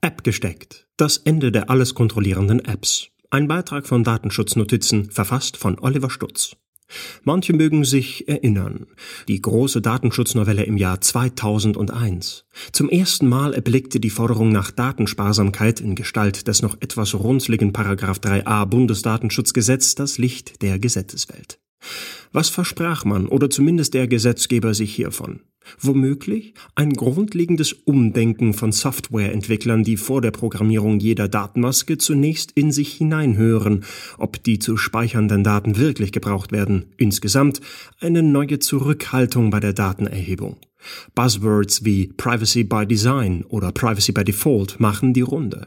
App gesteckt. Das Ende der alles kontrollierenden Apps. Ein Beitrag von Datenschutznotizen, verfasst von Oliver Stutz. Manche mögen sich erinnern. Die große Datenschutznovelle im Jahr 2001. Zum ersten Mal erblickte die Forderung nach Datensparsamkeit in Gestalt des noch etwas runzligen § 3a Bundesdatenschutzgesetz das Licht der Gesetzeswelt. Was versprach man oder zumindest der Gesetzgeber sich hiervon? Womöglich ein grundlegendes Umdenken von Softwareentwicklern, die vor der Programmierung jeder Datenmaske zunächst in sich hineinhören, ob die zu speichernden Daten wirklich gebraucht werden. Insgesamt eine neue Zurückhaltung bei der Datenerhebung. Buzzwords wie Privacy by Design oder Privacy by Default machen die Runde.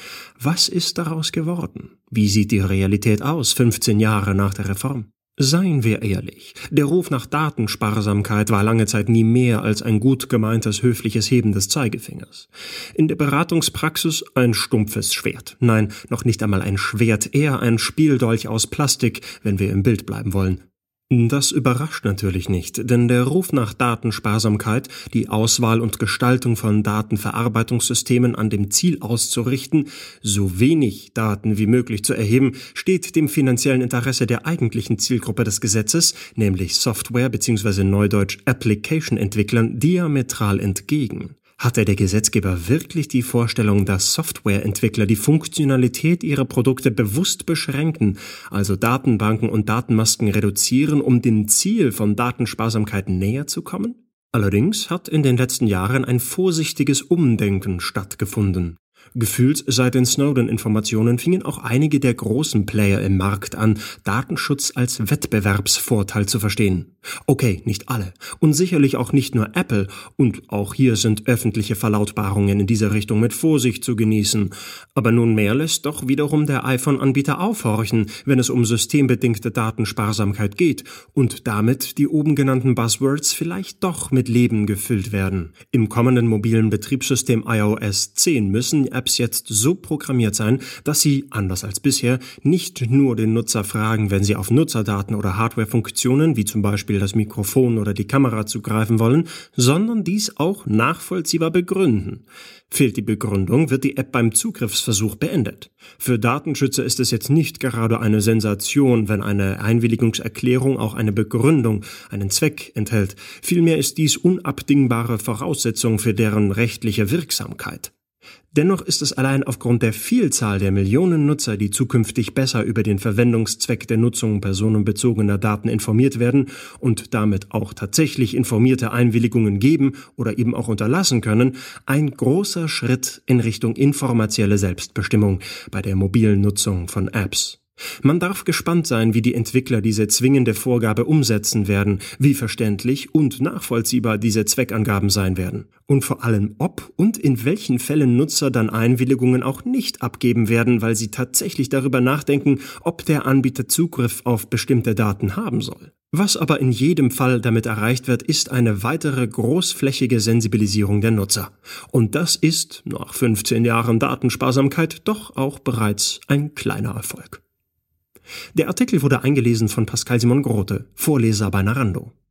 Was ist daraus geworden? Wie sieht die Realität aus, 15 Jahre nach der Reform? Seien wir ehrlich, der Ruf nach Datensparsamkeit war lange Zeit nie mehr als ein gut gemeintes höfliches Heben des Zeigefingers. In der Beratungspraxis ein stumpfes Schwert. Nein, noch nicht einmal ein Schwert, eher ein Spieldolch aus Plastik, wenn wir im Bild bleiben wollen. Das überrascht natürlich nicht, denn der Ruf nach Datensparsamkeit, die Auswahl und Gestaltung von Datenverarbeitungssystemen an dem Ziel auszurichten, so wenig Daten wie möglich zu erheben, steht dem finanziellen Interesse der eigentlichen Zielgruppe des Gesetzes, nämlich Software- bzw. Neudeutsch Application-Entwicklern, diametral entgegen. Hatte der Gesetzgeber wirklich die Vorstellung, dass Softwareentwickler die Funktionalität ihrer Produkte bewusst beschränken, also Datenbanken und Datenmasken reduzieren, um dem Ziel von Datensparsamkeit näher zu kommen? Allerdings hat in den letzten Jahren ein vorsichtiges Umdenken stattgefunden. Gefühlt seit den Snowden-Informationen fingen auch einige der großen Player im Markt an, Datenschutz als Wettbewerbsvorteil zu verstehen. Okay, nicht alle. Und sicherlich auch nicht nur Apple. Und auch hier sind öffentliche Verlautbarungen in dieser Richtung mit Vorsicht zu genießen. Aber nunmehr lässt doch wiederum der iPhone-Anbieter aufhorchen, wenn es um systembedingte Datensparsamkeit geht und damit die oben genannten Buzzwords vielleicht doch mit Leben gefüllt werden. Im kommenden mobilen Betriebssystem iOS 10 müssen Apps jetzt so programmiert sein, dass sie, anders als bisher, nicht nur den Nutzer fragen, wenn sie auf Nutzerdaten oder Hardwarefunktionen, wie zum Beispiel das Mikrofon oder die Kamera zugreifen wollen, sondern dies auch nachvollziehbar begründen. Fehlt die Begründung, wird die App beim Zugriffsversuch beendet. Für Datenschützer ist es jetzt nicht gerade eine Sensation, wenn eine Einwilligungserklärung auch eine Begründung, einen Zweck enthält. Vielmehr ist dies unabdingbare Voraussetzung für deren rechtliche Wirksamkeit. Dennoch ist es allein aufgrund der Vielzahl der Millionen Nutzer, die zukünftig besser über den Verwendungszweck der Nutzung personenbezogener Daten informiert werden und damit auch tatsächlich informierte Einwilligungen geben oder eben auch unterlassen können, ein großer Schritt in Richtung informatielle Selbstbestimmung bei der mobilen Nutzung von Apps. Man darf gespannt sein, wie die Entwickler diese zwingende Vorgabe umsetzen werden, wie verständlich und nachvollziehbar diese Zweckangaben sein werden. Und vor allem, ob und in welchen Fällen Nutzer dann Einwilligungen auch nicht abgeben werden, weil sie tatsächlich darüber nachdenken, ob der Anbieter Zugriff auf bestimmte Daten haben soll. Was aber in jedem Fall damit erreicht wird, ist eine weitere großflächige Sensibilisierung der Nutzer. Und das ist, nach 15 Jahren Datensparsamkeit, doch auch bereits ein kleiner Erfolg. Der Artikel wurde eingelesen von Pascal Simon Grote, Vorleser bei Narando.